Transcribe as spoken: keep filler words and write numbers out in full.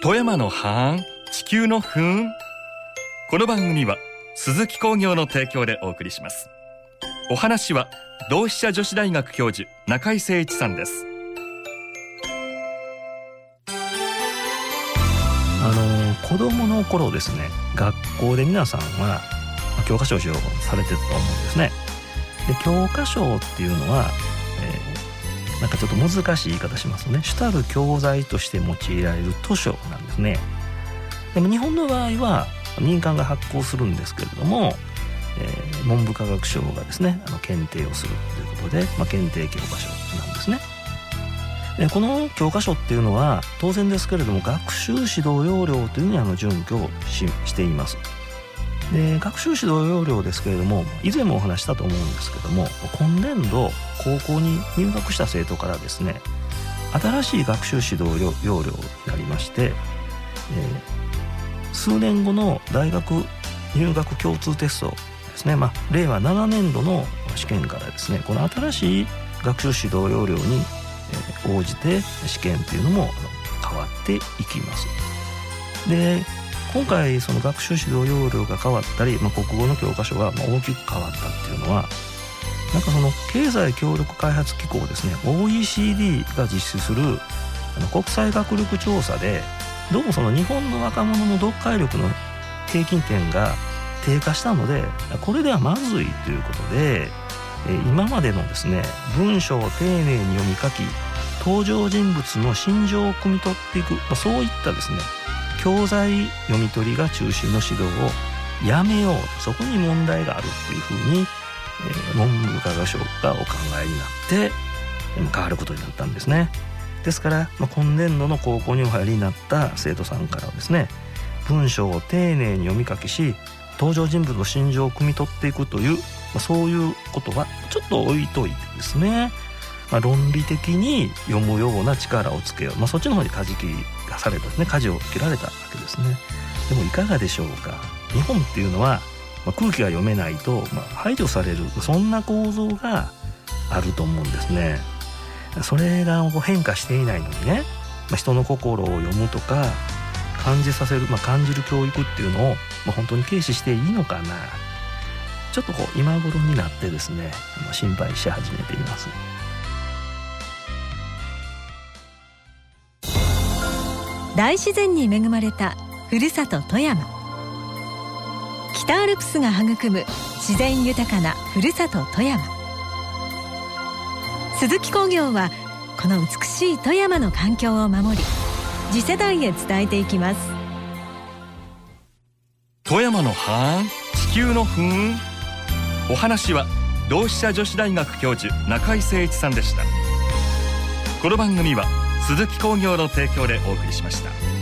富山のハーン、地球のふーん。この番組は鈴木工業の提供でお送りします。お話は同志社女子大学教授中井誠一さんです。 あの子どもの頃ですね、学校で皆さんは教科書を使用されてたと思うんですね。で教科書っていうのは、えー、なんかちょっと難しい言い方しますとね、主たる教材として用いられる図書なんですね。でも日本の場合は民間が発行するんですけれども、えー、文部科学省がですねあの検定をするということで、まあ、検定教科書なんですね。でこの教科書っていうのは当然ですけれども学習指導要領というのにあの準拠を し, しています。で学習指導要領ですけれども、以前もお話したと思うんですけども、今年度高校に入学した生徒からですね新しい学習指導要領になりまして、えー、数年後の大学入学共通テストですね、まあ、令和ななねん度の試験からですねこの新しい学習指導要領に応じて試験っていうのも変わっていきます。で今回その学習指導要領が変わったり、まあ、国語の教科書が大きく変わったっていうのは、なんかその経済協力開発機構ですね オーイーシーディー が実施するあの国際学力調査で、どうもその日本の若者の読解力の平均点が低下したので、これではまずいということで、今までのですね文章を丁寧に読み書き登場人物の心情を汲み取っていく、まあ、そういったですね教材読み取りが中心の指導をやめようと、そこに問題があるっていうふうに、えー、文部科学省がお考えになって変わることになったんですね。ですから、まあ、今年度の高校にお入りになった生徒さんからはですね文章を丁寧に読み書きし登場人物の心情を汲み取っていくという、まあ、そういうことはちょっと置いといてですね、まあ、論理的に読むような力をつけよう、まあ、そっちの方に舵切りがされたですね、舵を切られたわけですね。でもいかがでしょうか。日本っていうのは、まあ、空気が読めないと、まあ、排除される、そんな構造があると思うんですね。それが変化していないのにね、まあ、人の心を読むとか感じさせる、まあ、感じる教育っていうのを、まあ、本当に軽視していいのかな、ちょっとこう今頃になってですねあの心配し始めています。 大自然に恵まれたふるさと富山。北アルプスが育む自然豊かなふるさと富山。鈴木工業はこの美しい富山の環境を守り次世代へ伝えていきます。 富山のハーン、地球のふーん。お話は同志社女子大学教授中井誠一さんでした。この番組は鈴木工業の提供でお送りしました。